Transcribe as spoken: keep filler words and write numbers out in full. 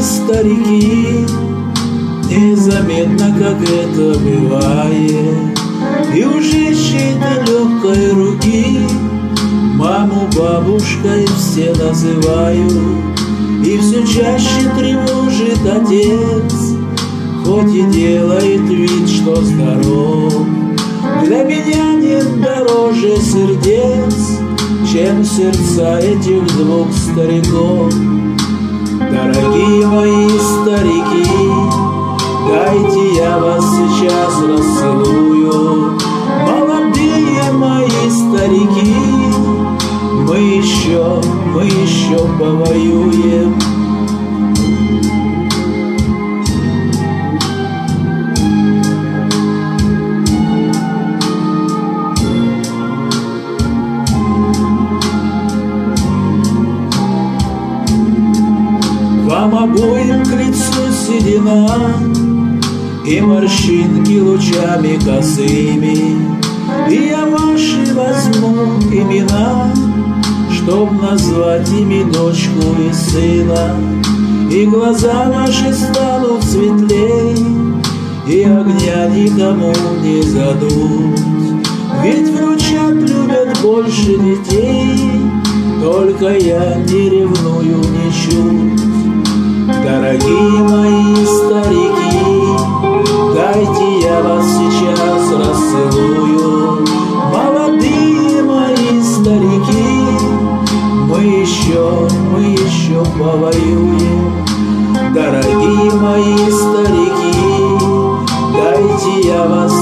старики, незаметно, как это бывает, и уже чьей-то легкой руки маму бабушкой все называют. И все чаще тревожит отец, хоть и делает вид, что здоров. Для меня нет дороже сердец, чем сердца этих двух стариков. Дорогие мои старики, дайте я вас сейчас расцелую. Молодые мои старики, мы еще, мы еще повоюем. Вам обоим к лицу седина и морщинки лучами косыми, и я ваши возьму имена, чтоб назвать ими дочку и сына. И глаза ваши станут светлей, и огня никому не задуть. Ведь внучат любят больше детей, только я не ревную ничуть. Дорогие мои старики, дайте я вас сейчас расцелую. Молодые мои старики, мы еще, мы еще повоюем. Дорогие мои старики, дайте я вас